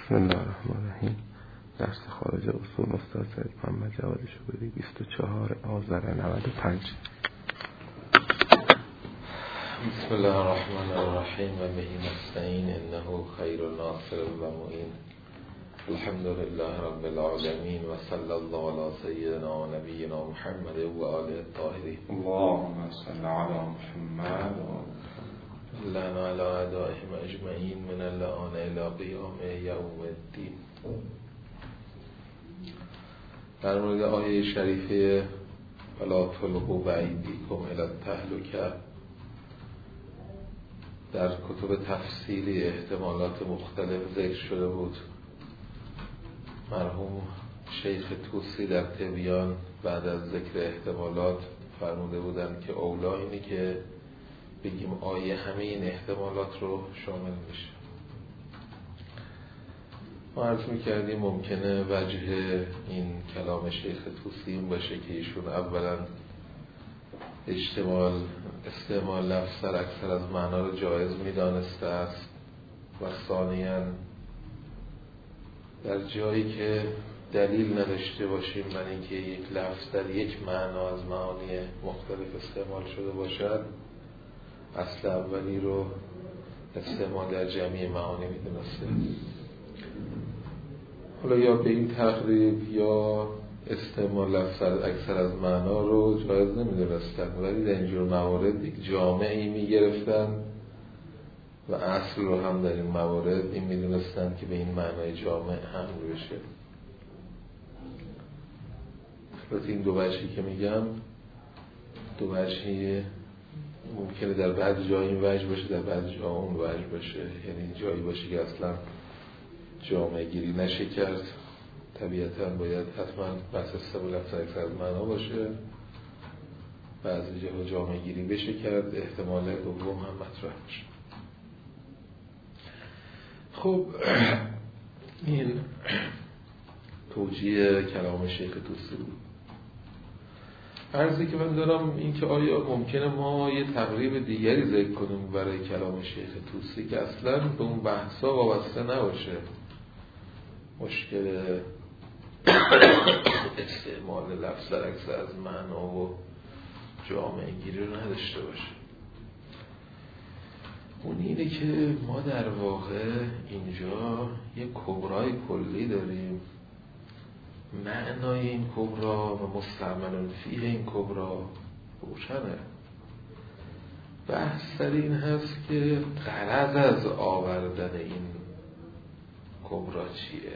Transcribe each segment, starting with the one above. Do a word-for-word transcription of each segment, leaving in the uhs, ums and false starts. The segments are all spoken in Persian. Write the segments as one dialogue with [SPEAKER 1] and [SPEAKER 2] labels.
[SPEAKER 1] بسم الله الرحمن الرحیم. درس خارج اصول استاد سید محمد جواد شبیری بیست و چهار آذر نود و پنج.
[SPEAKER 2] بسم الله الرحمن الرحیم و به نستعین انه خیر ناصر و معین. الحمد لله رب العالمین و صلی الله علی سیدنا و نبینا محمد و آله الطاهرین.
[SPEAKER 3] اللهم صل علی محمد
[SPEAKER 2] لنا علی اعدائهم اجمعین من اللعان الی قیام یوم الدین. در مورد آیه شریفه ولا تلقوا بایدیکم الی التهلکه در کتب تفسیری احتمالات مختلف ذکر شده بود. مرحوم شیخ طوسی در تبیان بعد از ذکر احتمالات فرموده بودند که اولا اینه که بگیم آیه همه این احتمالات رو شامل میشه. ما عرض میکردیم ممکنه وجه این کلام شیخ طوسی این باشه که ایشون اولا اجتمال استعمال لفظ در اکثر از معنا رو جایز میدانسته است و ثانیاً در جایی که دلیل نداشته باشیم بر اینکه یک لفظ در یک معنا از معانی مختلف استعمال شده باشد اصل اولی رو استعمال در جمعی معانی میدونسته. حالا یا به این تقریب یا استعمال لفظ اکثر از معنا رو جایز نمیدونستن، ولی در اینجور موارد یک جامعی میگرفتن و اصل رو هم در این موارد این میدونستن که به این معنای جامع حمل بشه. البته این دو وجهی که میگم دو وجهی ممکنه در بعض جا این وجه باشه، در بعض جا اون وجه باشه. یعنی جایی باشه که اصلا جامع گیری نشه کرد، طبیعتاً باید حتما بحث استعمال لفظ اکثر از معنا باشه. بعضی جاها جامع گیری بشه کرد، احتمال دوم هم مطرح باشه. خب این توجیه کلام شیخ طوسی بود. عرضی که من دارم این که آیا ممکنه ما یه تقریب دیگری ذکر کنیم برای کلام شیخ طوسی که اصلا به اون بحثا وابسته نباشه، مشکل استعمال لفظ در اکثر از معنا و جامعه گیری رو نداشته باشه. اون اینه که ما در واقع اینجا یه کبرای کلی داریم، معنای این کبرا و مستعمل فیه این کبرا روشنه. بحث سر این هست که غرض از آوردن این کبرا چیه،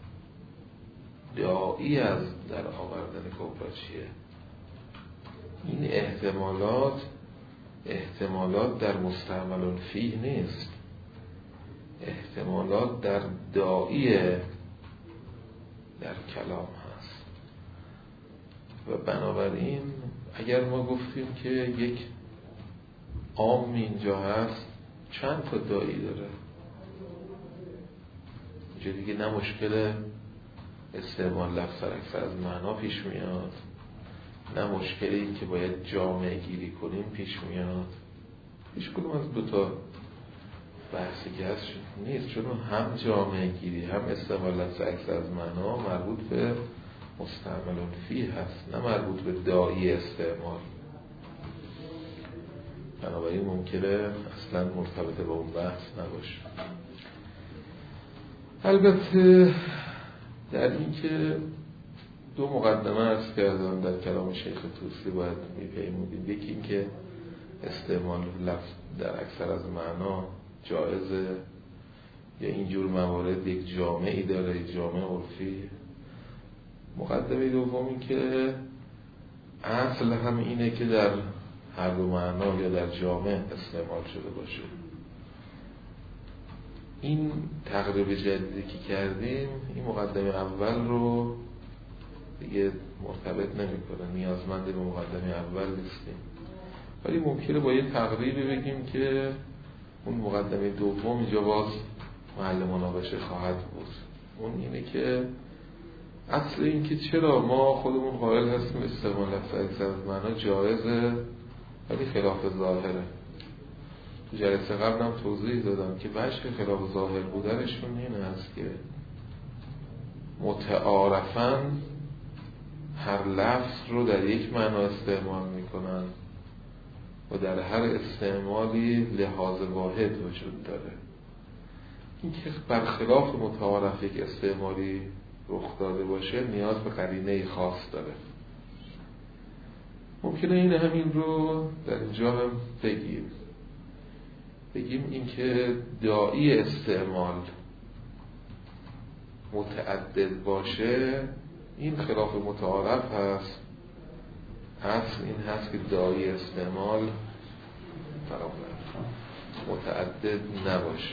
[SPEAKER 2] داعی از در آوردن کبرا چیه. این احتمالات احتمالات در مستعمل فیه نیست، احتمالات در داعی در کلام هست. و بنابراین اگر ما گفتیم که یک عام اینجا هست چند تا داعی داره، اینجا دیگه نه مشکل استعمال لفظ اکثر از معنا پیش میاد، نه مشکل این که باید جامعه گیری کنیم پیش میاد. هیچ کدوم از دوتا بحثی که هست نیست، چون هم جامعه گیری هم استعمال لفظ اکثر از معنا مربوط به مستعمل فیه هست، نه مربوط به داعی استعمال. بنابراین ممکنه اصلا مرتبط با اون بحث نباشه. البته در این که دو مقدمه عرض کردم در کلام شیخ طوسی باید میپیمودیم. یکی این که استعمال لفظ در اکثر از معنا جایزه یا اینجور موارد یک جامعی داره، یک جامعه عرفی. مقدمه دوم این که اصل هم اینه که در هر دو معنا یا در جامعه استعمال شده باشه. این تقریب جدیدی که کردیم این مقدمه اول رو دیگه مرتبط نمی‌کنه، نیازمند به مقدمه اول نیستیم، ولی ممکنه با یه تقریبی بگیم که اون مقدمه دوم اینجا باز محل مناقشه خواهد بود. اون اینه که اصل این که چرا ما خودمون قائل هستیم استعمال لفظ اکثر از معنا جایزه ولی خلاف ظاهره. تو جلسه قبلم توضیح دادم که بچه خلاف ظاهر بودنشون این هست که متعارفاً هر لفظ رو در یک معنا استعمال میکنن و در هر استعمالی لحاظ واحد وجود داره. این که برخلاف متعارف یک استعمالی رخ داده باشه نیاز به قرینه خاص داره. ممکنه این همین رو در اینجا هم بگیم بگیم این که داعی استعمال متعدد باشه این خلاف متعارف هست. اصل این هست که داعی استعمال متعدد نباشه.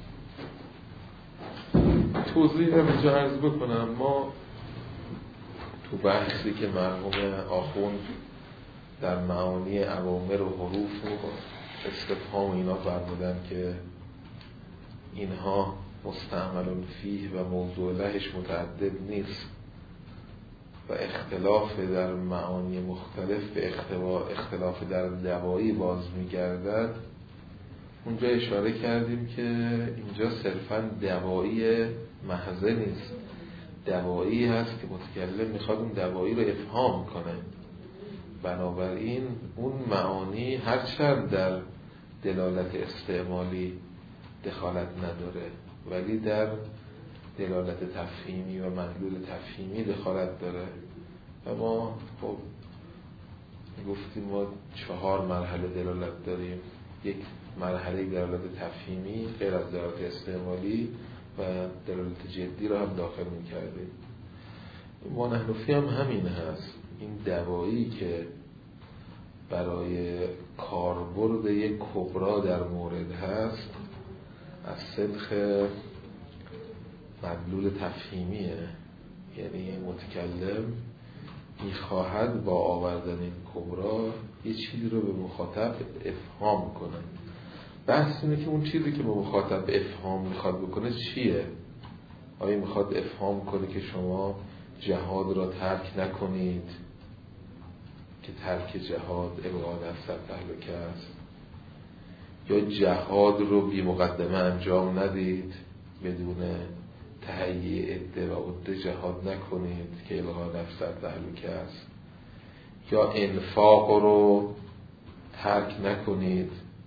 [SPEAKER 2] توضیح هم اینجا عرض بکنم. ما تو بحثی که مرحوم آخوند در معانی اوامر و حروف و استفهام اینا فرمودن که اینها مستعمل فیه و موضوع لهش متعدد نیست و اختلاف در معانی مختلف به اختلاف در دوایی باز میگردد، اونجا اشاره کردیم که اینجا صرفاً دوایی محضه نیست، دوایی هست که متکلم میخواد اون دوایی رو افهام کنه. بنابراین اون معانی هرچند در دلالت استعمالی دخالت نداره ولی در دلالت تفهیمی و مدلول تفهیمی دخالت داره. و ما خب گفتیم ما چهار مرحله دلالت داریم. یک مرحله دلالت تفهیمی غیر از دلالت استعمالی و دلالت جدی رو هم داخل می‌کردیم. مانحنفی هم همین هست. این دوایی که برای کاربرد یک کبرا در مورد هست از سلخ مدلول تفهیمیه، یعنی متکلم میخواهد با آوردن این کبرا یه چیزی رو به مخاطب افهام کنه. بحث اینه که اون چیزی که به مخاطب افهام میخواد بکنه چیه؟ آیا میخواد افهام کنه که شما جهاد را ترک نکنید که ترک جهاد ابعاد از سر تهلکه است، یا جهاد رو بی مقدمه انجام ندید بدون تهیه عده و عده جهاد نکنید که ابعاد از سر تهلکه است، یا انفاق رو ترک نکنید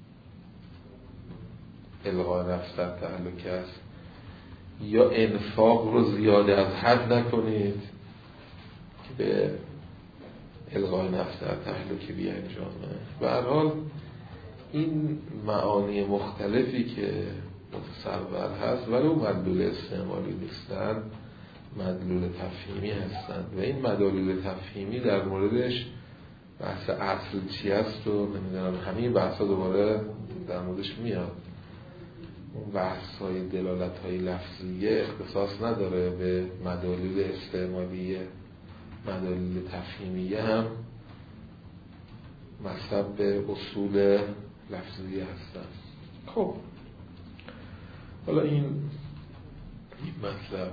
[SPEAKER 2] الغاء نفس در تهلکه است، یا انفاق رو زیاده از حد نکنید که به الغاء نفس در تهلکه بیانجامه. به هر حال این معانی مختلفی که متصور هست ولی اون مدلول استعمالی نیستن، مدلول تفهیمی هستند و این مدلول تفهیمی در موردش بحث اصل چی هست و نمیدونم همین بحثا دوباره در موردش میاد. اون بحث های دلالت های لفظیه اختصاص نداره به مدلول استعمالیه، مدلول تفهیمیه هم مصب به اصول لفظیه هستن. خب حالا این این مطلب،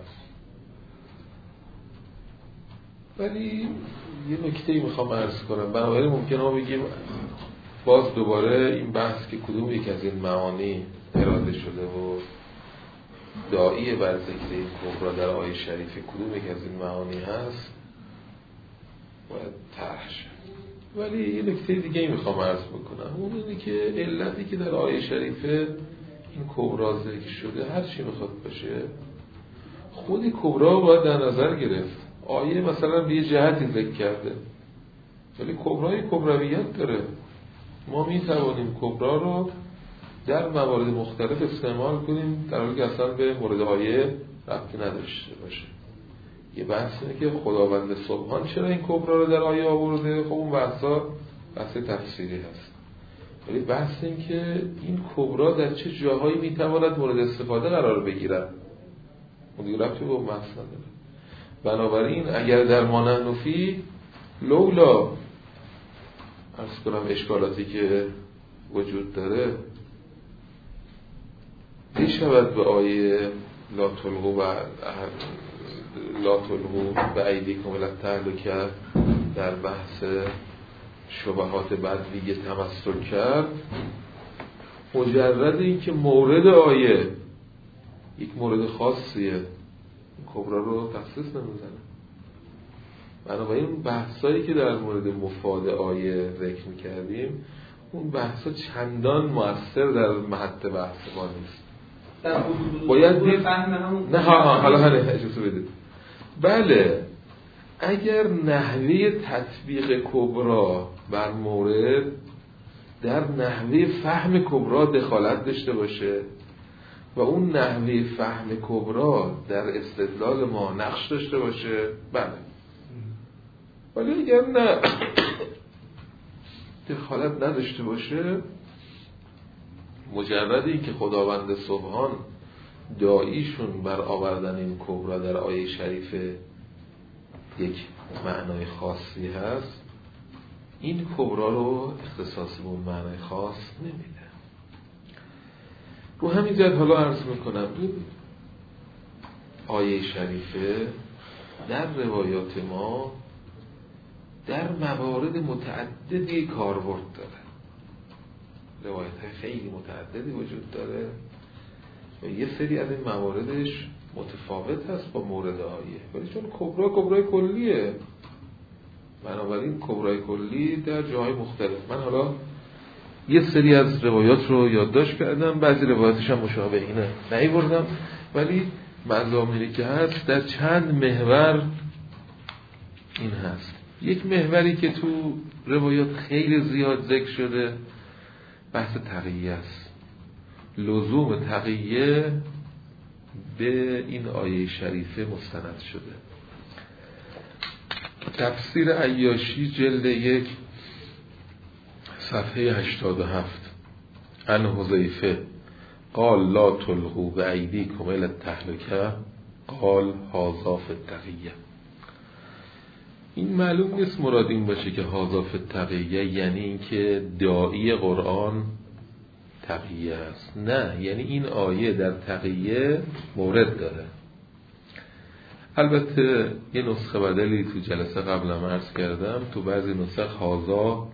[SPEAKER 2] ولی یه نکته‌ای میخوام عرض کنم. بنابراین ممکنه ما بگیم باز دوباره این بحث که کدوم یک از این معانی اراده شده و داعی بر ذکر این کبرا در آیه شریفه کدوم یک از این معانی هست باید طرح شد. ولی یه نکته دیگه میخوام عرض بکنم، اون اینه که علتی که در آیه شریفه این کبرا ذکر شده هر چی میخواد باشه خود کبرا باید در نظر گرفت. آیه مثلا به یه جهتی ذکر کرده ولی کبرای کبرویت داره. ما میتوانیم کبرا رو در موارد مختلف استعمال کنیم در حالی که اصلا به مورد آیه ربطی نداشته باشه. یه بحث اینه که خداوند سبحان چرا این کبرا رو در آیه آورده؟ خب اون بحثا بحث تفسیری هست. ولی بحث این که این کبرا در چه جاهایی میتواند مورد استفاده قرار بگیرد اون دیگه ربطی به اون بحث نداره. بنابراین اگر در مانحنفی لولا عرض کنم اشکالاتی که وجود داره میشود به آیه لا تلقوا و لا تلقوا به ایدیکم الی التهلکه در بحث شبهات بدوی تمثل کرد، مجرد این که مورد آیه یک مورد خاصیه کبرا رو تخصیص نمیزنه. بنابراین بحثایی که در مورد مفاد آیه ذکر میکردیم اون بحثا چندان مؤثر در محط بحث ما نیست. باید دید نه ها حالا حالا اجازه بدید. بله اگر نحوه تطبیق کبرا بر مورد در نحوه فهم کبرا دخالت داشته باشه و اون نحوه فهم کبرا در استدلال ما نقش داشته باشه بله. ولی اگر نه دخالت نداشته باشه، مجرد این که خداوند سبحان داعیشون بر آوردن این کبرا در آیه شریفه یک معنای خاصی هست، این کبرا رو اختصاص به اون معنای خاص نمیده. رو همین جد حالا عرض میکنم این آیه شریفه در روایات ما در موارد متعددی کاربرد داره. روایت های خیلی متعددی وجود داره و یه سری از این مواردش متفاوت هست با مورد آیه، ولی چون کبرا کبرای کلیه بنابراین کبرای کلی در جاهای مختلف. من حالا یه سری از روایات رو یادداشت کردم، بعضی روایاتش هم مشابه اینه نیاوردم، ولی مضامینی که هست در چند محور این هست. یک محوری که تو روایات خیلی زیاد ذکر شده بحث تقیه است. لزوم تقیه به این آیه شریفه مستند شده. تفسیر عیاشی جلد یک صفحه هشتاد و هفت عن حذیفه قال لا تلقوا بأیدیکم الی التهلکه قال هذا فی التقیه. این معلوم نیست مراد این باشه که هذا فی التقیه یعنی این که داعی قرآن تقیه است، نه، یعنی این آیه در تقیه مورد داره. البته یه نسخه بدلی تو جلسه قبلم عرض کردم، تو بعضی نسخ هذا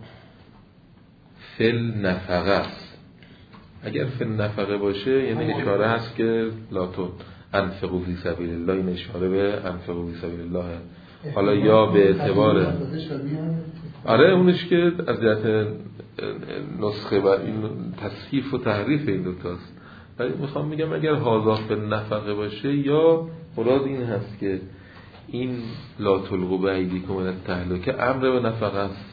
[SPEAKER 2] فل نفقه است. اگر فل نفقه باشه یعنی اشاره هست که لا تنفقوا فی سبیل الله، این اشاره به انفقوا فی سبیل الله. حالا یا به اعتبار آره اونش که از جهت نسخه و این تصحیف و تحریف این دوتاست، ولی میخوام میگم اگر هذا فل نفقه باشه یا مراد این هست که این لا تلقوا بأیدیکم الی التهلکه امر به نفقه است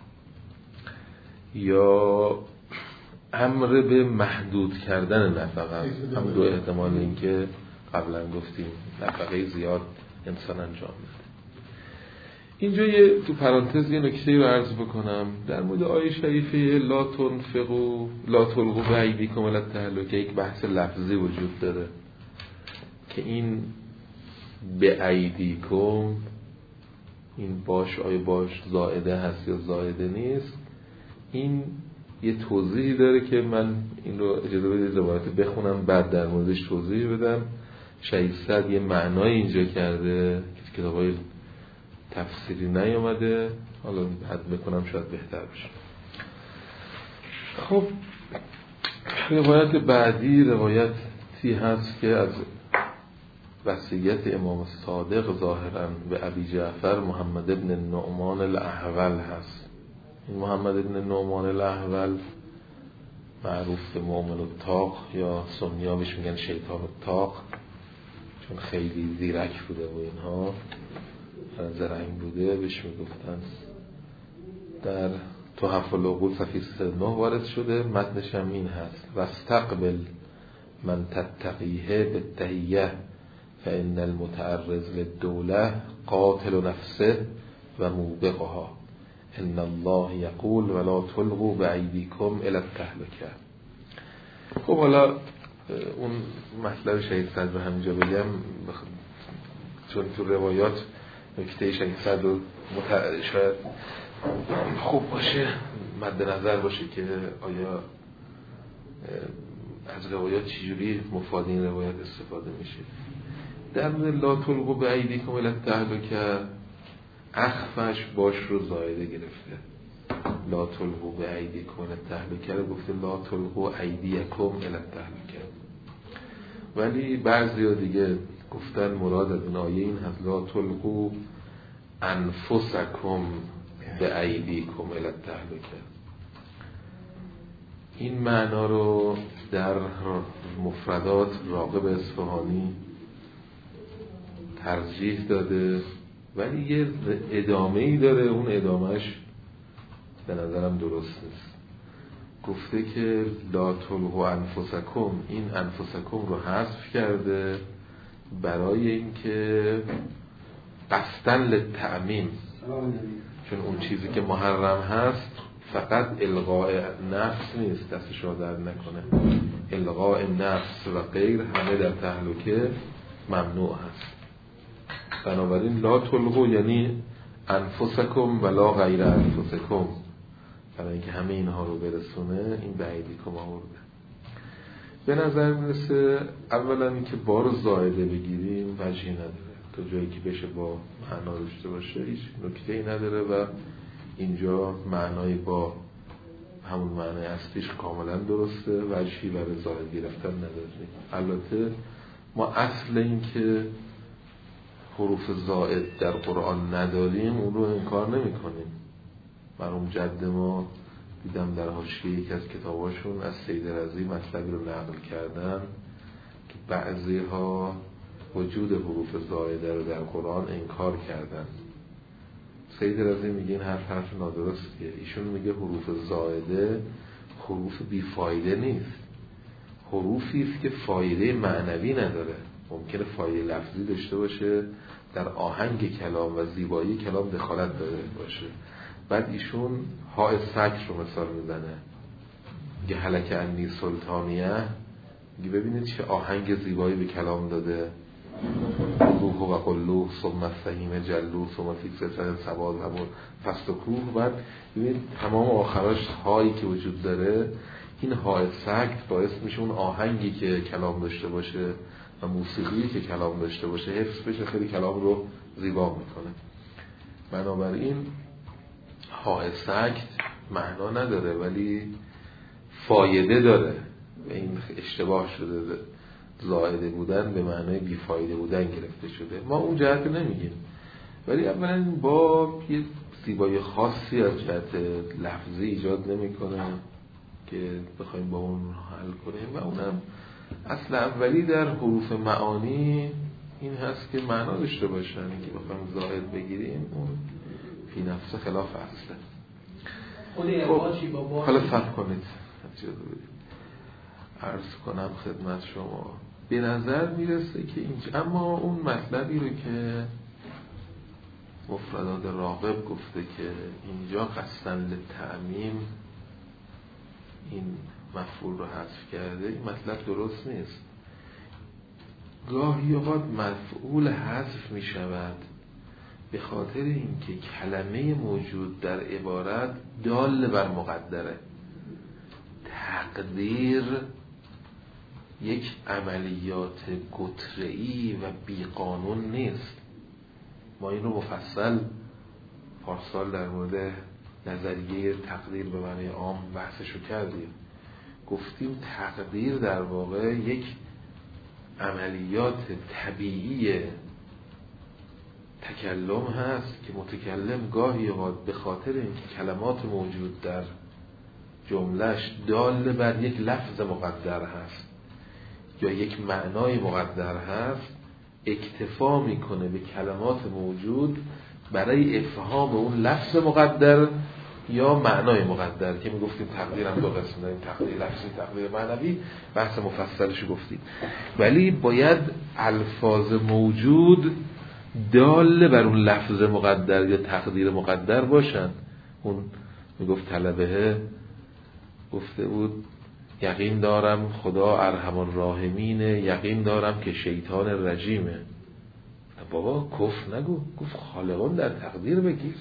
[SPEAKER 2] یا امر به محدود کردن نفقه است. هم دو احتمال این که قبلا گفتیم نفقه زیاد انسان انجام میده. اینجا یه تو پرانتز یه نکته رو عرض بکنم در مورد آیه شریفه لا تنفقوا لا تلقوا بأیدیکم الی التهلکه. یک بحث لفظی وجود داره که این به ایدیکم این باش آیا باش زائده هست یا زائده نیست، این یه توضیحی داره که من این رو اجازه بدید روایت بخونم بعد در موردش توضیح بدم. شهید صد یه معنای اینجا کرده که کتابای تفسیری نیامده، حالا بعد بکنم شاید بهتر بشه. خب روایت بعدی روایتی هست که از وصیت امام صادق ظاهرا به ابی جعفر محمد ابن نعمان الاحول هست. این محمد ابن نعمان الاحول معروف به مؤمن الطاق یا سنی‌ها بهش میگن شیطان الطاق، چون خیلی زیرک بوده و اینها زرنگ بوده بهش میگفتن. در تحف العقول صفحه سیصد و نه وارد شده. متنش هم این هست واستقبل من تتقیه بالتحیه فإن المتعرض للدوله قاتل نفسه و موبقها ان الله یقول ولا تلقوا بأیدیکم الی التهلکه. خب حالا اون مطلب شهید صدر رو همینجا بگم چون تو روایات نکته شهید صدر رو مت... شاید خوب باشه مد نظر باشه که آیا از روایات چجوری مفاد این روایت استفاده میشه. در مورد لا تلقوا بأیدیکم الی التهلکه اخفش باش رو زائده گرفته. لا تلقوا بأیدیکم الی التهلکه رو گفته لا تلقوا ایدیکم الی التهلکه، ولی بعضی ها دیگه گفتن مراد از این آیه این هست لا تلقوا انفسکم به ایدیکم الی التهلکه. این معنا رو در مفردات راغب اصفهانی ترجیح داده، ولی یه ادامه‌ای داره، اون ادامهش به نظرم درست نیست. گفته که لا تلقوا انفسکم، این انفسکم رو حذف کرده برای اینکه قصداً للتعمیم، چون اون چیزی که محرم هست فقط القاء نفس نیست، دستش را در نکنه، القاء نفس و غیر همه در تهلکه ممنوع هست. بنابراین لا تلقوا یعنی انفسکم ولا غیر انفسکم، برای اینکه همه اینها رو برسونه این به ایدیکم آورده. به نظر میرسه اولا اینکه بار زائده بگیریم وجهی نداره، تا جایی که بشه با معنا داشته باشه هیچ نکته‌ای نداره و اینجا معنای با همون معنای اصلیش کاملا درسته، وجهی برای زائد گرفتن نداره. البته ما اصل این که حروف زائد در قرآن نداریم اون رو انکار نمی کنیم. مرحوم جد ما دیدم در حاشیه یک از کتاباشون از سید رضی مطلبی رو نقل کردن که بعضی ها وجود حروف زائده رو در قرآن انکار کردن. سید رضی میگه این حرف حرف نادرستیه. ایشون میگه حروف زائده حروف بیفایده نیست، حروفی است که فایده معنوی نداره. ممکنه فایده لفظی داشته باشه، در آهنگ کلام و زیبایی کلام دخالت داره باشه. بعد ایشون های سکر رو مثال میزنه، میگه هلک انی سلطانیه، میگه ببینید چه آهنگ زیبایی به کلام داده، روح و قلوه ثم السهیم جلو ثم فی سلسله سواد و فست و کوه. بعد ببینید تمام آخراش هایی که وجود داره، این های سکت باعث میشه اون آهنگی که کلام داشته باشه و موسیقی که کلام داشته باشه حفظ بشه، خیلی کلام رو زیبا میکنه. بنابراین های سکت معنا نداره ولی فایده داره و این اشتباه شده، زائده بودن به معنای بیفایده بودن گرفته شده. ما اون جهت نمیگیم، ولی اولا با یه زیبایی خاصی از جهت لفظی ایجاد نمیکنه که بخوایم با اون حل کنیم و اونم اصل اولی در حروف معانی این هست که معنا داشته باشن، که بخوایم زائد بگیریم اون فی نفس خلاف اصله. خب حالا صبر کنید عرض کنم خدمت شما. به نظر میرسه که اینجا اما اون مطلبی رو که مفردات راغب گفته که اینجا قصداً للتعمیم این مفعول رو حذف کرده، این مطلب درست نیست. گاهی اوقات مفعول حذف می شود به خاطر اینکه کلمه موجود در عبارت دال بر مقدره. تقدیر یک عملیات گتره‌ای و بیقانون نیست. ما این رو مفصل پارسال در مورد نظریه تقدیر به معنی عام بحثشو کردیم. گفتیم تقدیر در واقع یک عملیات طبیعی تکلم هست که متکلم گاهی اوقات به خاطر اینکه کلمات موجود در جملهش دال بر یک لفظ مقدر هست یا یک معنای مقدر هست، اکتفا میکنه به کلمات موجود برای افهام اون لفظ مقدر یا معنای مقدر که میگفتیم تقدیر هم دو قسم داریم، تقدیر لفظی، تقدیر معنوی، بحث مفصلش گفتیم. ولی باید الفاظ موجود دال بر اون لفظ مقدر یا تقدیر مقدر باشن. اون میگفت طلبه گفته بود یقین دارم خدا ارحم الراحمینه، یقین دارم که شیطان رجیمه. بابا کفر نگو، گفت خالقون در تقدیر بگیر.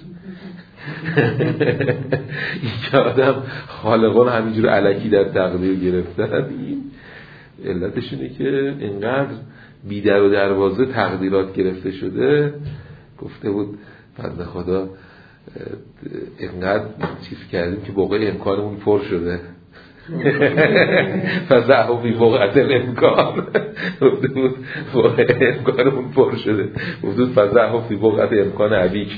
[SPEAKER 2] این که آدم خالقون همینجور الکی در تقدیر گرفتن، این علتش اینه که اینقدر بی در و دروازه تقدیرات گرفته شده. گفته بود بنده خدا اینقدر چیز کردیم که بقیه امکانمون پر شده.
[SPEAKER 1] فضعه فی بقعة الامکان گفته بود امکانمون پر شده، گفته بود فضعه فی بقعة امکان ابیک.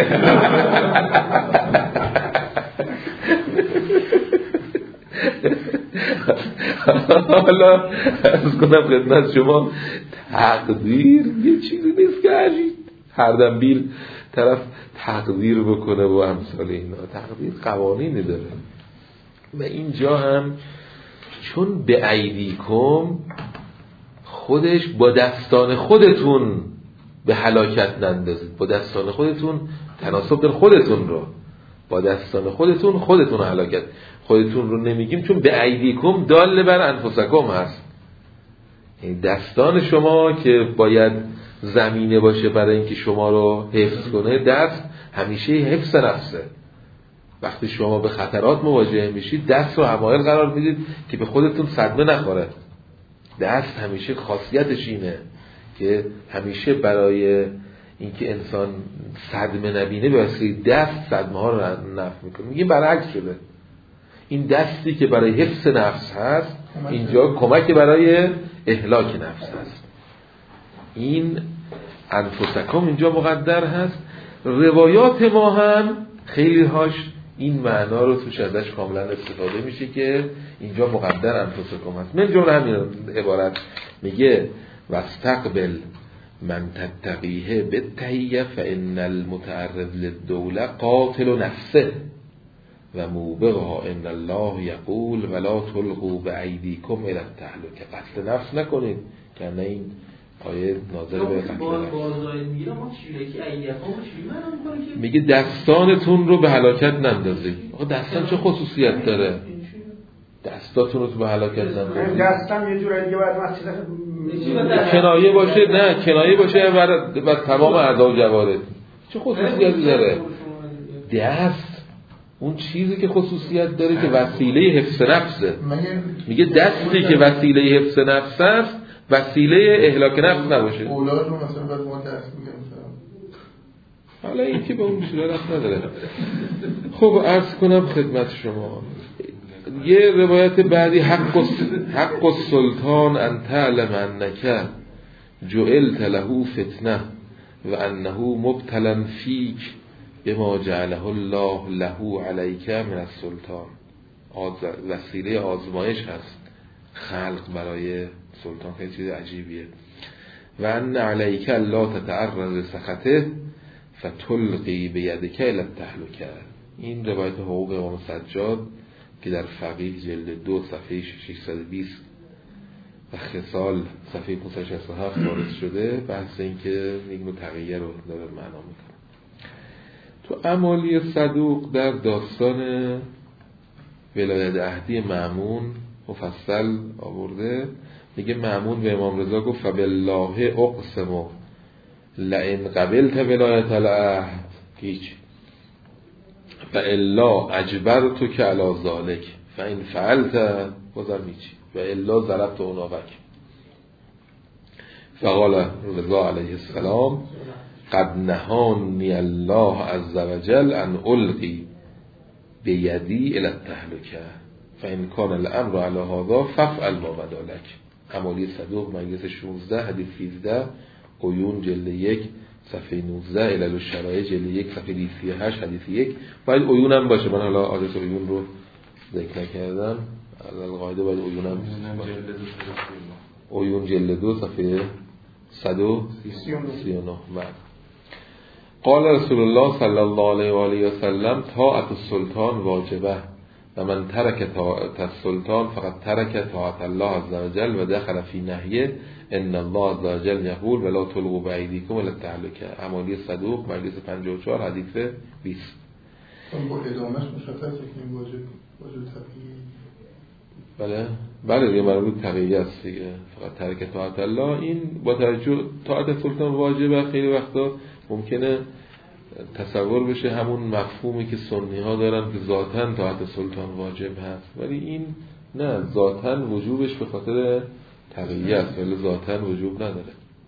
[SPEAKER 1] حالا از کنم خدمت شما تقدیر یه چیزی نیست که عجیب هر دنبیل طرف تقدیر بکنه و امثال اینا. تقدیر قوانینی داره و اینجا هم چون به ایدیکم خودش با دستان خودتون به هلاکت نندازید، با دستان خودتون تناسب در خودتون رو، با دستان خودتون خودتون رو هلاکت. خودتون رو نمیگیم چون به ایدیکم دال بر انفسکم هست، این دستان شما که باید زمینه باشه برای اینکه شما رو حفظ کنه. دست همیشه حفظ نفسه. وقتی شما به خطرات مواجه میشید دست رو حمایل قرار میدید که به خودتون صدمه نخوره. دست همیشه خاصیتش اینه که همیشه برای اینکه انسان صدمه نبینه به واسه دست صدمه ها رو نفع میکنه. میگیم برعکس شده، این دستی که برای حفظ نفس هست اینجا کمک برای اهلاک نفس هست. این انفسکم اینجا مقدر هست. روایات ما هم خیلی هاش این معنا رو توش ازش کاملا استفاده میشه که اینجا مقدر انفسکم هست. من جمله همین عبارت میگه واستقبل من تتقیه بالتهیه فان المتعرض للدوله قاتل نفسه و موبقها ان الله یقول ولا تلقوا بایدیکم الی التهلکه. قتل نفس نکنید که نه این آیه ناظر به قتل نفس. میگه دستانتون رو به هلاکت نندازید. آقا دستان چه خصوصیت داره؟ دستاتون رو به هلاکت نندازید.
[SPEAKER 4] دستم یه جوری دیگه باید مسجد
[SPEAKER 1] کنایه باشه، نه کنایه باشه بر, بر تمام اعضا و جوارح. چه خصوصیتی داره؟ دست اون چیزی که خصوصیت داره که وسیله حفظ نفسه. میگه دستی که وسیله حفظ نفس است وسیله اهلاک نفس نباشه.
[SPEAKER 4] اولاد رو مثلا بعد ما دست میگم
[SPEAKER 1] حالا این که به اون صورت نداره. خب عرض کنم خدمت شما یه روایت بعدی حق حق السلطان ان تعلم انک جعلت له فتنه و انه مبتلا فیک بما جعله الله له علیک من السلطان. وسیله آزمایش هست خلق برای سلطان، خیلی چیز عجیبیه. و ان علیک لا تتعرض سخطه فتلقی بیدک الی التهلکه. این روایت حقوق امام سجاد که در فقیه جلد دو صفحه ششصد و بیست و خصال صفحه پانصد و شصت و هفت وارد شده. بحث این که نگم تغییر رو داره معنا میکنه. تو اعمالی صدوق در داستان ولایت عهدی مأمون مفصل آورده. میگه مأمون به امام رضا گفت فبالله اقسم لئن قبلت ولایت العهد هیچ فالا اجبرتک علی ذلک فان فعلت بازم هیچ و الا ضربت عنقک. فقال رضا علیه السلام قد نهانی الله عز وجل ان القی بیدی الی التهلکه فان کان الامر علی هذا فافعل ما بدا لک. اعمالی صدوق مجلس شانزده حدیث سیزده، عیون جلد یک صفحه نوزده، علل الشرایع جلد یک صفحه سی و هشت حدیث یک. باید عیون هم باشه، من حالا آدرس عیون رو ذکر نکردم، علل قاعده باید عیون هم باشه. عیون جلد دو صفحه صد و سی و نه. قال رسول الله صلی الله علیه و آله و سلم طاعت السلطان واجبه و من ترک طاعت السلطان فقط ترک طاعت الله عز وجل و دخل فی نهیه ان الله عز وجل یقول ولا تلقوا بایدیکم الی التهلکه. اعمالی صدوق مجلس پنجاه و چهار حدیث بیست.
[SPEAKER 4] با ادامهش مشخصه که این واجب واجب طبیعی.
[SPEAKER 1] بله بله دیگه مربوط تقیه است دیگه. فقط ترک طاعت الله این با توجه طاعت سلطان واجبه. خیلی وقتا ممکنه تصور بشه همون مفهومی که سنی ها دارن که ذاتاً طاعت سلطان واجب هست، ولی این نه، ذاتاً وجوبش به خاطر تقیه است ولی ذاتاً وجوب نداره.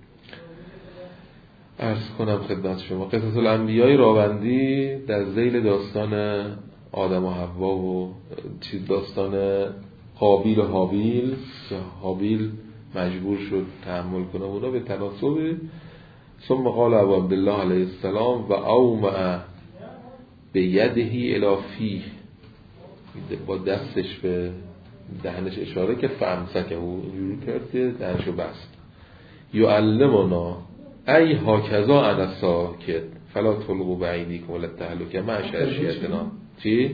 [SPEAKER 1] عرض کنم خدمت شما قصص الانبیای راوندی در ذیل داستان آدم و حوا و چیز داستان قابیل و حابیل که حابیل مجبور شد تحمل کنه اونا به تناسب. ثم قال ابو عبدالله علیه السلام و اومع به یدهی الی فیه، با دستش به دهنش اشاره کرد فامسکه، او اینجوری کرد که دهنشو بست. یعلمنا ای هاکذا انا ساکت فلا تلقوا بایدیکم الی التهلکه مع شرشیتنا. چی؟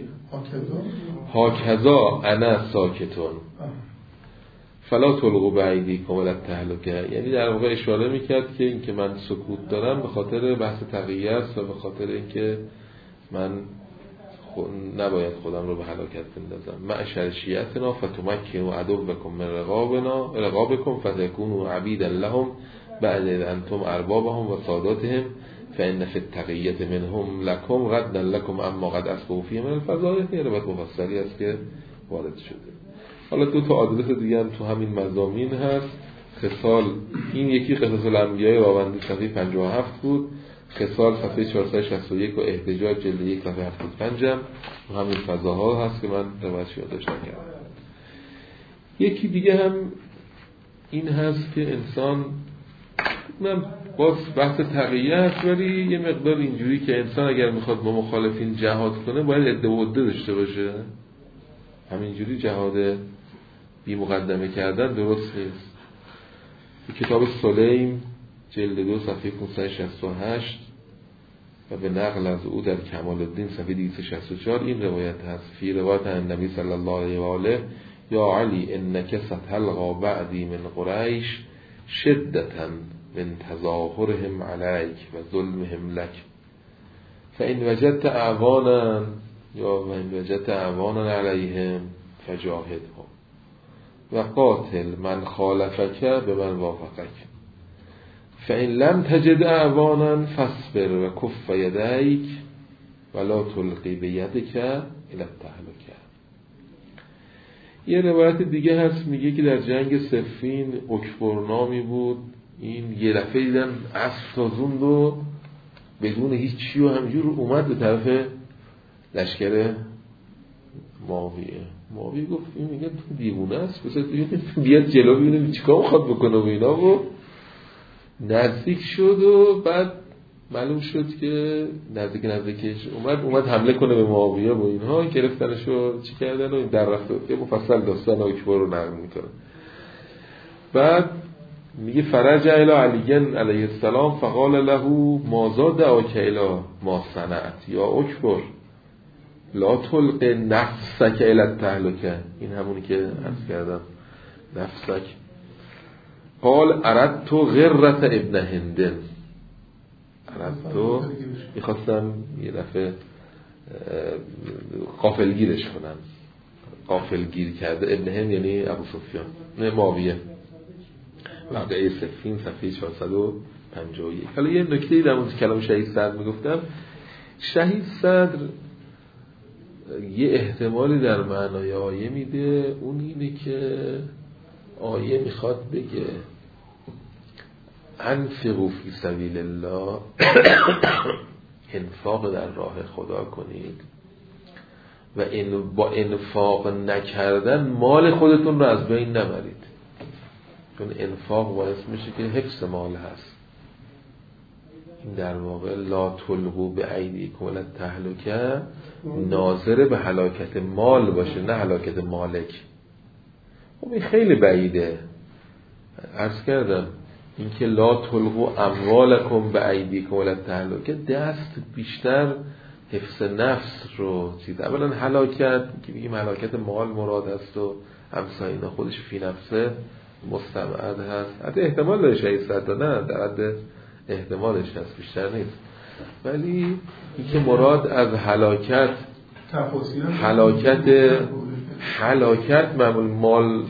[SPEAKER 1] هاکذا انا ساکتون فلا تلقوا بایدیکم الی التهلکه، یعنی در واقع اشاره میکرد که این که من سکوت دارم به خاطر بحث تقیه است و به خاطر اینکه من نباید خودم رو به هلاکت بندازم. مع شرشیتنا فتمکنوا عدوکم من رقابنا رقابکم فتكونوا عبیدا لهم بعد انتم اربابهم و ساداتهم فان فی التقیه منهم لکم ردا لکم اما قد اسقوا فیه من الفضائح. یه روایت مفصلی است که وارد شده. حالا دو تا آدرس دیگه هم تو همین مضامین هست. خصال، این یکی قصص الانبیاء راوندی صفحه پنجاه و هفت بود، خصال صفحه چهارصد و شصت و یک و احتجاج جلد یک صفحه هفتاد و پنج هم همین فضاها هست که من روایتش یادداشت نکردم. یکی دیگه هم این هست که انسان، من باز بحث تقیه هست ولی یه مقدار اینجوری که انسان اگر میخواد با مخالفین جهاد کنه باید عده و عده داشته باشه. همینجوری جهاد بی مقدمه کردن درست نیست. کتاب سلیم جلد دو صفحه پانصد و شصت و هشت و به نقل از او در کمال الدین صفحه دویست و شصت و چهار این روایت هست. فی روایت النبی صلی الله علیه و آله یا علی انک ستلقا بعدی من قریش شدتا من تظاهرهم علیک و ظلمهم لک فان وجدت اعوانا یا من وجدت اعوانا علیهم فجاهدهم و قاتل من خالفک به من وافقک فإن لم تجد اعوانا فاصبر و کف یدیک ولا تلقی بیدک الی التهلکه. یه روایت دیگه هست میگه که در جنگ صفین اکبر نامی بود، این یه دفعه دیدن اسب تازوند و بدون هیچ چی و همجور اومد به طرف لشکر معاویه. معاویه گفت این میگه تو دیوونه است، بسید بیاد جلو ببینیم چیکار میخواد بکنه و اینا. و نزدیک شد و بعد معلوم شد که نزدیک نزدیکش اومد اومد حمله کنه به معاویه و اینها، گرفتنش و چی کردن و این در رفته که مفصل داستان اکبر رو نقل میکنه. بعد میگه فرج الی علی علیه السلام فقال له ماذا دعاک الی ما صنعت یا اکبر لا تلق نفسک الی التهلکه. این همونی که عرض کردم نفسک. قال اردت غرة ابن هندن، اردت میخواستم یه دفعه غافلگیرش کنم. غافلگیر کرده ابن هند یعنی ابو سفیان نه معاویه. واقعه صفین صفحه چهارصد و پنجاه و یک. حالا یه نکته در مورد کلام شهید صدر میگفتم. شهید صدر یه احتمالی در معنای آیه میده، اون اینه که آیه میخواد بگه انفقوا فی سبیل الله، انفاق در راه خدا کنید و این با انفاق نکردن مال خودتون رو از بین نبرید، چون انفاق باعث میشه که حفظ مال هست. این در واقع لا تلقوا بایدیکم الی التهلکه ناظر به هلاکت مال باشه نه هلاکت مالک. خب این خیلی بعیده. عرض کردم این که لا تلقوا اموالکم بایدیکم الی التهلکه دست بیشتر حفظ نفس رو چیز. اولا هلاکت که میگیم هلاکت مال مراد است و امثال اینا خودش فی نفسه مستبعد هست. حتی احتمال داره شهید صدر نه در حد احتمالش هست بیشتر نیست. ولی این که مراد از هلاکت هلاکت هلاکت معمول مال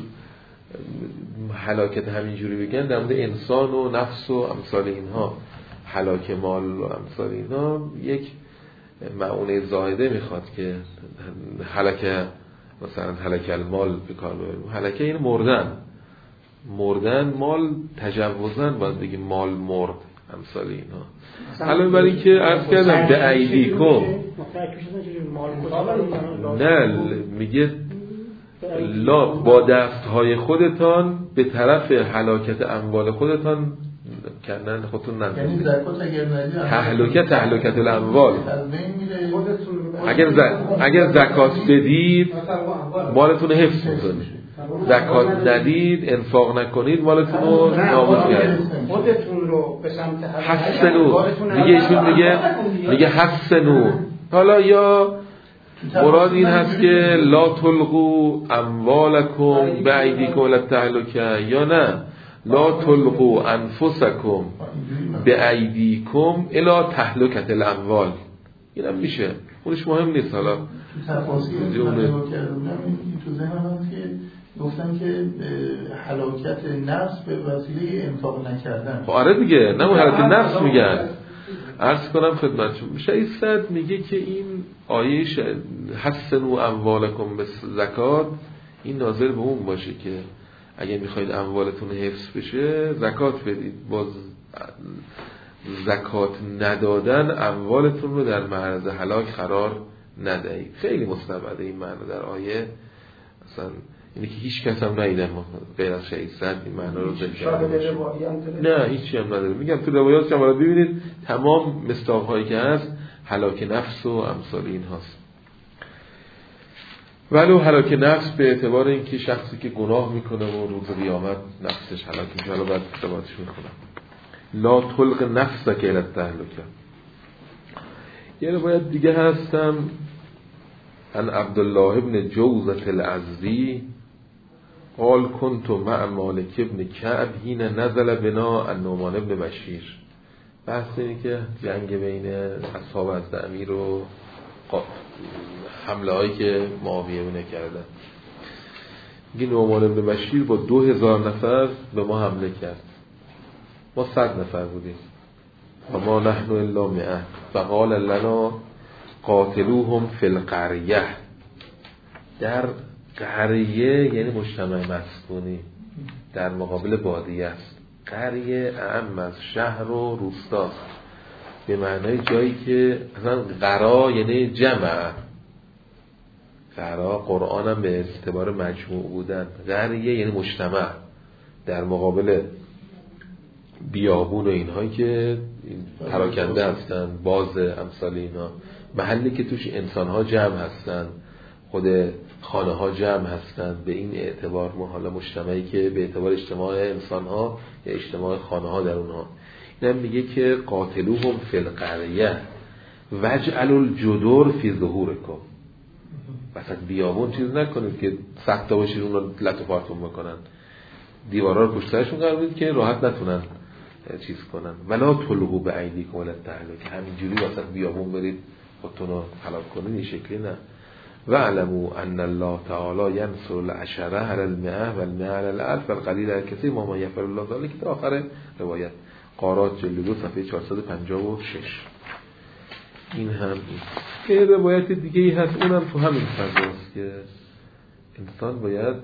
[SPEAKER 1] هلاکت همینجوری بگن در مورد انسان و نفس و امثال اینها، هلاک مال و امثال اینها یک معونه زاهده میخواد که هلاک مثلا هلاک المال بکار ببریم. هلاک این مردن مردن مال تجوزن باید بگیم مال مرد امثال اینها. حالا برای این که عرض کردم به ایدیکم نه میگه لا با دستهای خودتان به طرف هلاکت اموال خودتان کردن خودتون نزدید.
[SPEAKER 4] یعنی زکات اگر ندید
[SPEAKER 1] تهلکه تهلکت الاموال. اگر ز... اگر زکات بدید مالتون حفظ می‌کنید. زکات ندید انفاق نکنید مالتون رو نابود کردید.
[SPEAKER 5] خودتون رو به سمت
[SPEAKER 1] حسنو دیگه ایشون میگه میگه حسنو. حالا یا مراد این هست که لا تلقوا اموالکم بایدیکم للتهلکه، یا نه لا تلقوا انفسکم بایدیکم الی تهلکت الاموال. اینم میشه، اونش مهم نیست. حالا
[SPEAKER 4] تو تفاصیل نگاه کردم این تو ذهنم هست که گفتن که هلاکت نفس به وسیله انفاق نکردن.
[SPEAKER 1] خب آره دیگه، نه اون هلاکت نفس میگن. عرض کنم خدمتتون شهید صد میگه که این آیه حسنوا اموالکم به زکات این ناظر به اون باشه که اگه میخواید اموالتون حفظ بشه زکات بدید. باز زکات ندادن اموالتون رو در معرض هلاک قرار ندهید. خیلی مستبعده این معنی در آیه، اصلا اینه که هیچ کس هم ندیدم غیر از شهید صد این معنی رو ذکر کرده. نه هیچی هم نداره. میگم تو روایات که باید ببینید تمام مصداق هایی که هست هلاک نفس و امثال این هاست. ولو هلاک نفس به اعتبار اینکه شخصی که گناه میکنه و روز قیامت نفسش هلاک میشه. حالا بعد روایتش میخونم. لا تلق نفسک الی التهلکه. یه روایت دیگه هستم ان عبدالله ابن جوزة الازدی قال كنت مع مالک ابن کعب حین نزل بنا النعمان ابن بشیر. بحث اینه که جنگ بین اصحاب از امیر و حمله هایی که معاویه بونه کردن. میگه نعمان ابن بشیر با دو هزار نفر به ما حمله کرد، ما صد نفر بودیم و ما نحن الا مئة فقال لنا قاتلوهم فی القریه. در قریه یعنی مجتمع مسکونی، در مقابل بادیه است. قریه اعم از شهر و روستاست، به معنای جایی که اصلا قرا یعنی جمع. قرا قرآن هم به اعتبار مجموع بودن. قریه یعنی مجتمع، در مقابل بیابون و اینهایی که پراکنده هستن، باز امثال اینا، محلی که توش انسانها جمع هستن، خود خانه ها جمع هستن. به این اعتبار ما حالا مجتمعی که به اعتبار اجتماع انسانها یا اجتماع خانه ها در اونها. اینم میگه که قاتلوهم فی القریه وجعلوا الجدر فی ظهورکم. وسط بیابون چیز نکنید که سخت باشید اون رو لط و پارتون بکنن. دیوارا رو پشت سرشون قرار بدید که راحت نتونن چیز کنن. ولا تلقوا بایدیکم الی التهلکه. همینجوری وسط بیابون برید خودتون رو هلاک کنید، این شکلی نه. واعلموا ان الله تعالی ینصر العشره علی المئة والمئة علی الالف والقلیل علی الکثیر ما ما یفعل الله ذلک. تا آخر روایت قارات جلد دو صفحه چهارصد و پنجاه و شش. این هم این یه روایت دیگه ای هست، اونم تو همین فضاست که انسان باید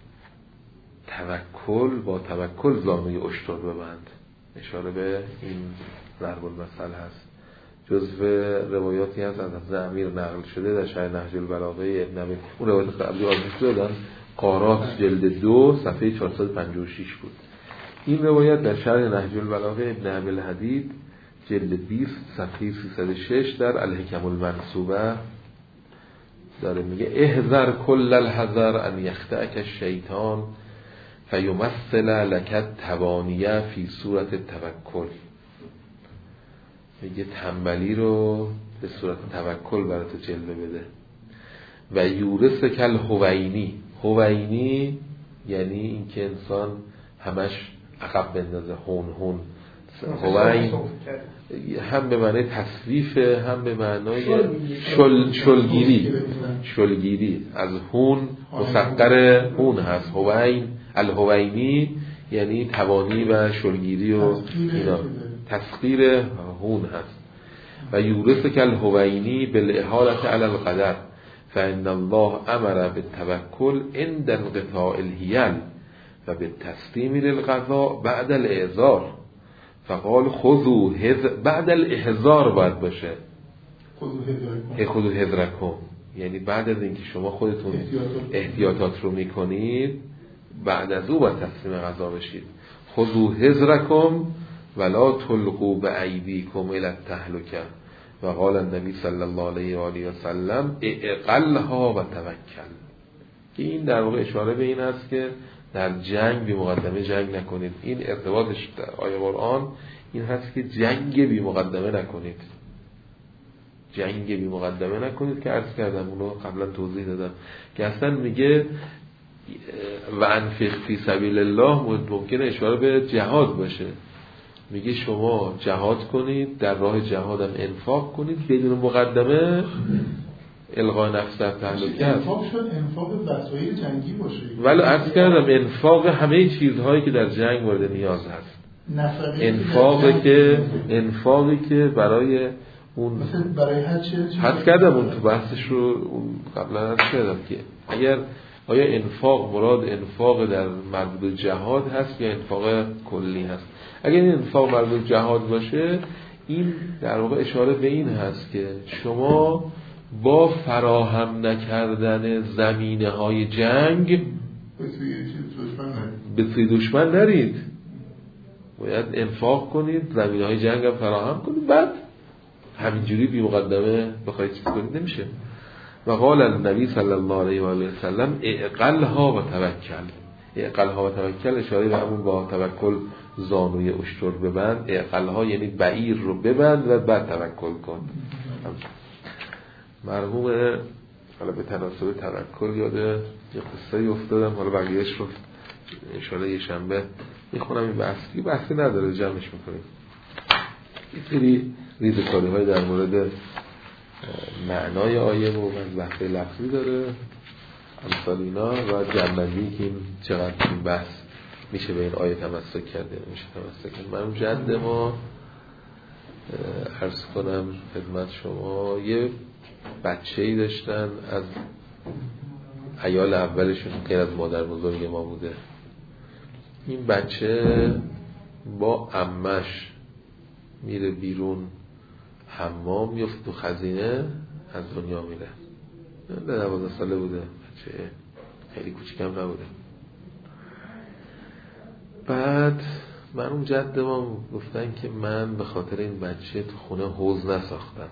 [SPEAKER 1] توکل با توکل زامه اشتر ببند. اشاره به این ضرب المثل هست. جزو روایاتی هست از حضرت امیر نقل شده در شرح نهج البلاغه ابن ابی، اون روایت قبلی آزمایش دادن، قارات جلد دو صفحه چهارصد و پنجاه و شش بود. این روایت در شرح نهج البلاغه ابن ابی الحدید جلد بیست صفحه سیصد و شش در الحکم المنصوبه داره میگه احذر کل الحذر ان یخدعک الشیطان فیمثل لک توانیه فی صورت توکل. میگه تنبلی رو به صورت توکل برای تو جلوه بده. و یورثک الهوینی. هوینی یعنی این که انسان همش عقب بندازه، هون هون. هوین هم به معنی تصویف، هم به معنای شل شلگیری. شلگیری از هون مسقر هون هست. هوین الهوینی یعنی توانی و شلگیری و اینا، تسخیر هون هست. و یورثک الهوینی بالاحالة علی القدر فان الله امر بالتوکل عند انقطاع الحیل و بالتسلیم للقضاء بعد الاعذار. فقال خذوا حذر بعد الاحذار باید باشه. خذوا حذرکم. یعنی بعد از اینکه شما خودتون احتیاطات رو میکنید بعد از او باید تسلیم غذا بشید. خذوا حذرکم ولا تلقوا بایدیکم الی التهلکه و قال النبی صلی الله علیه و آله و سلم اعقلها و توکل. این در واقع اشاره به این است که در جنگ بی مقدمه جنگ نکنید. این ارتباطش در آیه قرآن این هست که جنگ بی مقدمه نکنید، جنگ بی مقدمه نکنید که عرض کردم اونو قبلا توضیح دادم که اصلا میگه و انفق فی سبیل الله ممکنه اشاره به جهاد باشه. میگه شما جهاد کنید، در راه جهاد هم انفاق کنید بدون مقدمه الغای نفس در تهلکه.
[SPEAKER 4] انفاق شد انفاق وسایل جنگی باشه،
[SPEAKER 1] ولی عرض کردم انفاق همه چیزهایی که در جنگ مورد نیاز هست. انفاقی که انفاقی که برای اون
[SPEAKER 4] برای هر چیزی
[SPEAKER 1] حد کردم اون تو بحثش رو اون قبلا حد کردم که اگر آیا انفاق مراد انفاق در مربوط جهاد هست یا انفاق کلی هست. اگر این انفاق مربوط جهاد باشه این در واقع اشاره به این هست که شما با فراهم نکردن زمینه های جنگ به سوی دشمن نرید، باید انفاق کنید، زمینه های جنگ هم فراهم کنید، بعد همینجوری بی مقدمه بخواید چیز کنید نمیشه. و قال النبی صلی الله علیه و آله و سلم اعقلها و توکل. اعقلها و توکل اشاره به همون با توکل زانوی اشتر ببند. اعقلها یعنی بعیر رو ببند و بعد توکل کن. مرحوم حالا به تناسب توکل یاد یه قصه افتادم، حالا بقیه‌اش رو ان شاءالله یه شنبه میخونم. این بحثی بحثی نداره، جمعش میکنیم. این سری ریزکاری های در مورد معنای آیه و بحث لفظی داره امثال اینا و جنبندی که این چقدر این بحث میشه به این آیه تمسک کرده میشه تمسک کرده. من اون جد ما عرض کنم خدمت شما یه بچه‌ای داشتن از عیال اولشون غیر از مادر بزرگ ما بوده. این بچه با عمش میره بیرون حمام میفته تو خزینه از دنیا میره. ده دوازده ساله بوده بچه، خیلی کوچیکم نبوده. بعد من اون جد ما گفتن که من به خاطر این بچه تو خونه حوض نساختم،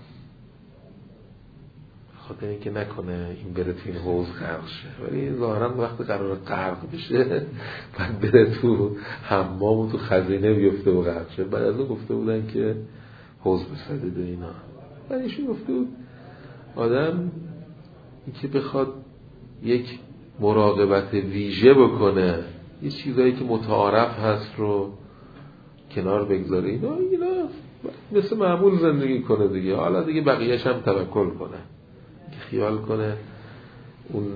[SPEAKER 1] خاطر اینکه نکنه این بره تو این حوض غرق شه، ولی ظاهرا وقتی قرار غرق بشه بعد بره تو حمام و تو خزینه بیفته و غرق شه. بعد از اون گفته بودن که حوض بسازید اینا. بعد ایشون گفته بود آدم این که بخواد یک مراقبت ویژه بکنه، یه چیزایی که متعارف هست رو کنار بگذاره، اینا اینا مثل معمول زندگی کنه دیگه. حالا دیگه بقیه‌اش هم توکل کنه، که خیال کنه اون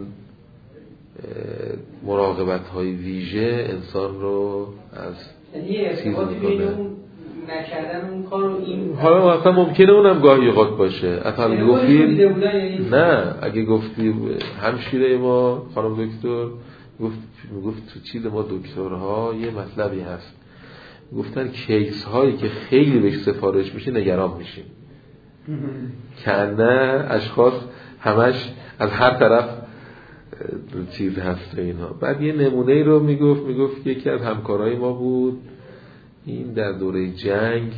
[SPEAKER 1] مراقبت های ویژه انسان رو از چیز میکنه
[SPEAKER 6] نکردن اون کار رو. این
[SPEAKER 1] حالا مثلا ممکنه اونم گاهی اوقات باشه. اصلا گفتی نه، اگه گفتی همشیره ما خانم دکتر گفت میگفت تو چیز ما دکترها یه مطلبی هست، گفتن کیس هایی که خیلی بهش سفارش میشه نگران میشیم، کنه اشخاص همش از هر طرف چیز هست اینا. بعد یه نمونه رو میگفت میگفت که یکی از همکارای ما بود، این در دوره جنگ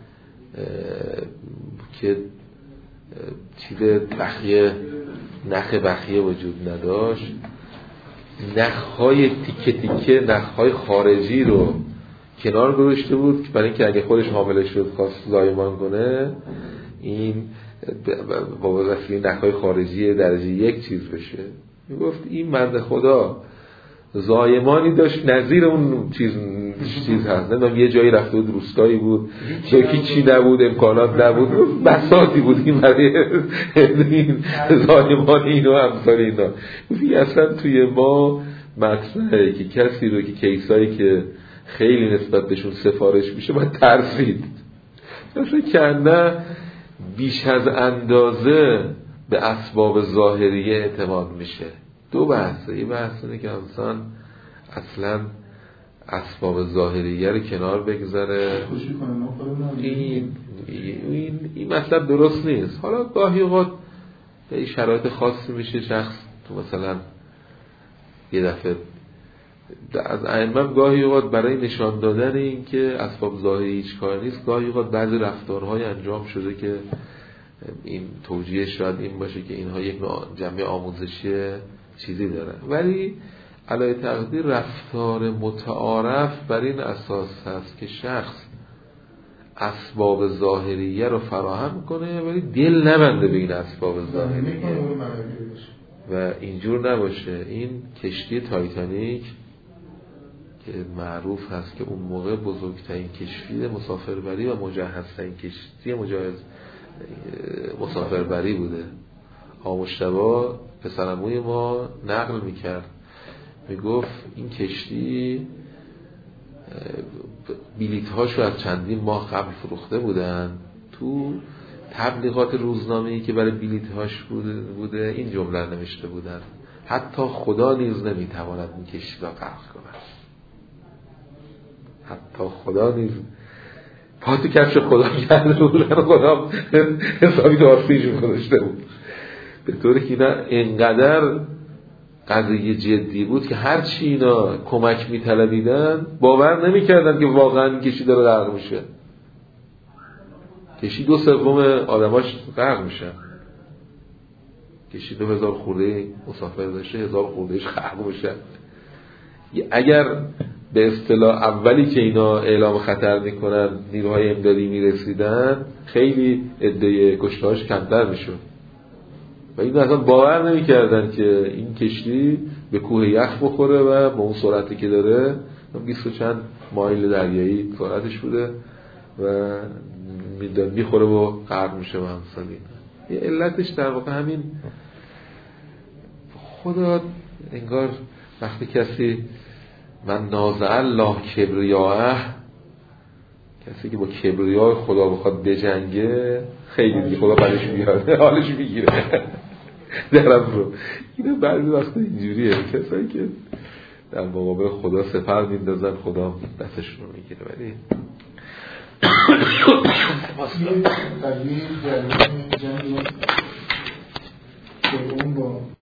[SPEAKER 1] که چیز بخیه نخ بخیه وجود نداشت، نخهای تیکه تیکه نخهای خارجی رو کنار گذاشته بود برای اینکه اگه خودش حامله شد خواست زایمان کنه این با وسیله نخهای خارجی درجه یک چیز بشه. میگفت این مرد خدا زایمانی داشت نظیر اون چیز چیز هست، نه یه جایی رفته بود روستایی بود که چی نبود امکانات نبود بساطی بود این برای این زایمان اینو امثال اینا. میگه اصلا توی ما مطلعه که کسی رو که کیسایی که خیلی نسبت بهشون سفارش میشه باید ترسید، مثلا کنه بیش از اندازه به اسباب ظاهریه اعتماد میشه. دو بحثه، یه بحث اینه که انسان اصلا اسباب ظاهریه رو کنار بگذاره، این این این مطلب درست نیست. حالا گاهی اوقات به این شرایط خاصی میشه شخص تو مثلا یه دفعه از ائمه گاهی اوقات برای نشان دادن این که اسباب ظاهری هیچ کار نیست، گاهی اوقات بعضی رفتارهای انجام شده که این توجیه شاید این باشه که اینها یک جنبه آموزشی چیزی داره، ولی علی تقدیر رفتار متعارف بر این اساس هست که شخص اسباب ظاهریه رو فراهم کنه ولی دل نبنده به این اسباب ظاهریه و اینجور نباشه. این کشتی تایتانیک که معروف هست که اون موقع بزرگترین کشتی مسافربری و مجهزترین کشتی مجهز مسافربری بوده. آقا مجتبی پسرعموی ما نقل میکرد، میگفت این کشتی بلیط هاشو از چندین ماه قبل فروخته بودن. تو تبلیغات روزنامه‌ای که برای بلیط هاش بوده, بوده این جمله نوشته بودن: حتی خدا نیز نمیتواند این کشتی را غرق کند. حتی خدا نیز پا تو کفش خدا کرده بودن، خدا حسابی دارسیش میکنشته بود. به طوری که اینا انقدر قضیه جدی بود که هر چی اینا کمک میطلبیدن باور نمیکردن که واقعا این کشتی داره غرق میشه. کشتی دو سوم آدماش غرق میشن. کشتی دو هزار خورده مسافر داشته، هزار خوردهش غرق میشه. اگر به اصطلاح اولی که اینا اعلام خطر میکنن نیروهای امدادی میرسیدن، خیلی عده کشته‌هاش کمتر میشد و این اصلا باور نمیکردن که این کشتی به کوه یخ بخوره و با اون سرعتی که داره، بیست و چند مایل دریایی سرعتش بوده و میخوره و غرق میشه و همسالین. یه علتش در واقع همین خدا انگار وقتی کسی من نازع الله کبریاه، کسی که با کبریای خدا بخواد بجنگه خیلی دیگه خدا بعدش میاد حالش میگیره درم رو. اینه بعضی وقتا اینجوریه، کسایی که در مقابل خدا سپر میندازن خدا دستش رو میگیره. ولی
[SPEAKER 4] قضیه جنگی که اون با